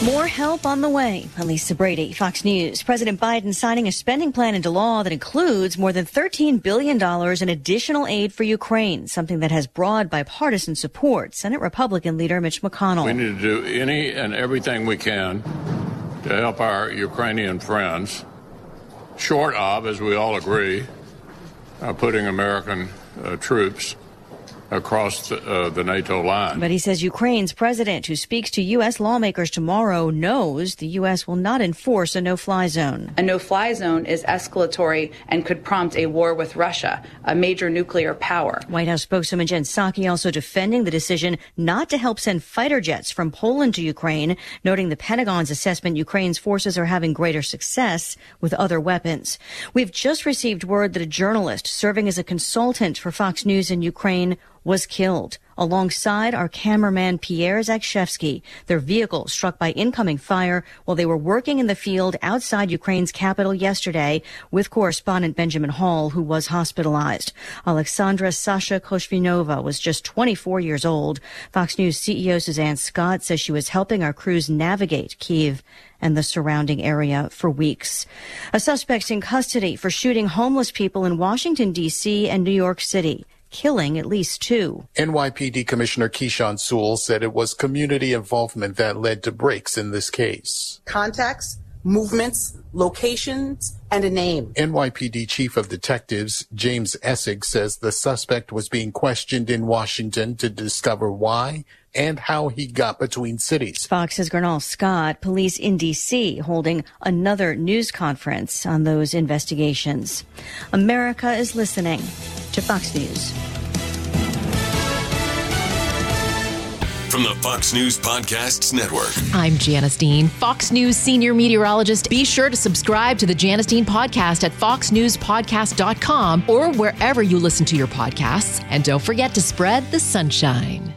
More help on the way. Elisa Brady, Fox News. President Biden signing a spending plan into law that includes more than $13 billion in additional aid for Ukraine, something that has broad bipartisan support. Senate Republican leader Mitch McConnell. We need to do any and everything we can to help our Ukrainian friends, short of, as we all agree, putting American troops across the NATO line. But he says Ukraine's president, who speaks to U.S. lawmakers tomorrow, knows the U.S. will not enforce a no-fly zone. A no-fly zone is escalatory and could prompt a war with Russia, a major nuclear power. White House spokeswoman Jen Psaki also defending the decision not to help send fighter jets from Poland to Ukraine, noting the Pentagon's assessment Ukraine's forces are having greater success with other weapons. We've just received word that a journalist serving as a consultant for Fox News in Ukraine was killed alongside our cameraman Pierre Zakshevsky. Their vehicle struck by incoming fire while they were working in the field outside Ukraine's capital yesterday with correspondent Benjamin Hall, who was hospitalized. Alexandra Sasha Koshvinova was just 24 years old. Fox News CEO Suzanne Scott says she was helping our crews navigate Kyiv and the surrounding area for weeks. A suspect's in custody for shooting homeless people in Washington, D.C. and New York City, killing at least 2. NYPD Commissioner Keyshawn Sewell said it was community involvement that led to breaks in this case. Contacts, movements, locations, and a name. NYPD Chief of Detectives James Essig says the suspect was being questioned in Washington to discover why and how he got between cities. Fox's Gernal Scott, police in D.C. holding another news conference on those investigations. America is listening to Fox News. From the Fox News Podcasts Network. I'm Janice Dean, Fox News senior meteorologist. Be sure to subscribe to the Janice Dean podcast at foxnewspodcast.com or wherever you listen to your podcasts. And don't forget to spread the sunshine.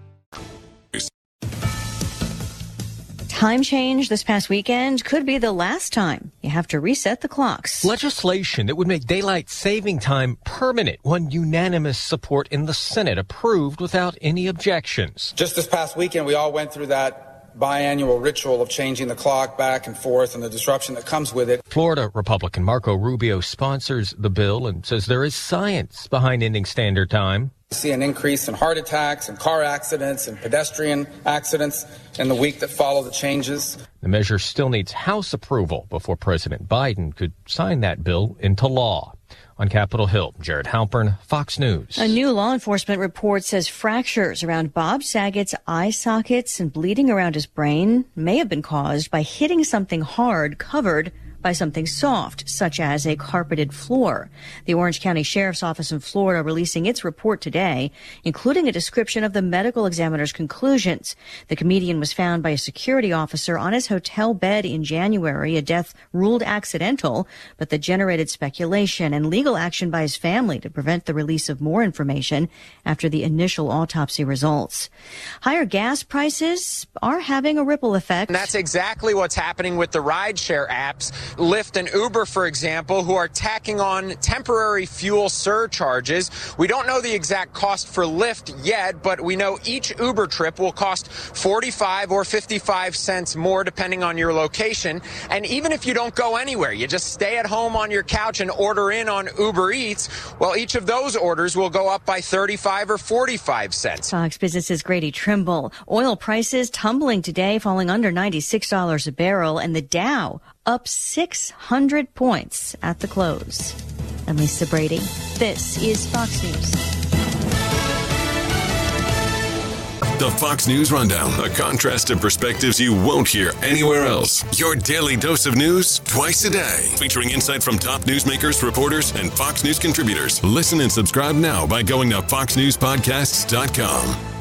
Time change this past weekend could be the last time you have to reset the clocks. Legislation that would make daylight saving time permanent won unanimous support in the Senate, approved without any objections. Just this past weekend, we all went through that biannual ritual of changing the clock back and forth and the disruption that comes with it. Florida Republican Marco Rubio sponsors the bill and says there is science behind ending standard time. We see an increase in heart attacks and car accidents and pedestrian accidents in the week that follow the changes. The measure still needs House approval before President Biden could sign that bill into law. On Capitol Hill, Jared Halpern, Fox News. A new law enforcement report says fractures around Bob Saget's eye sockets and bleeding around his brain may have been caused by hitting something hard covered by something soft, such as a carpeted floor. The Orange County Sheriff's Office in Florida releasing its report today, including a description of the medical examiner's conclusions. The comedian was found by a security officer on his hotel bed in January, a death ruled accidental, but that generated speculation and legal action by his family to prevent the release of more information after the initial autopsy results. Higher gas prices are having a ripple effect. And that's exactly what's happening with the rideshare apps. Lyft and Uber, for example, who are tacking on temporary fuel surcharges. We don't know the exact cost for Lyft yet, but we know each Uber trip will cost 45 or 55 cents more depending on your location. And even if you don't go anywhere, you just stay at home on your couch and order in on Uber Eats, well, each of those orders will go up by 35 or 45 cents. Fox Business's Grady Trimble. Oil prices tumbling today, falling under $96 a barrel, and the Dow up 600 points at the close. I'm Lisa Brady. This is Fox News. The Fox News Rundown, a contrast of perspectives you won't hear anywhere else. Your daily dose of news twice a day, featuring insight from top newsmakers, reporters, and Fox News contributors. Listen and subscribe now by going to foxnewspodcasts.com.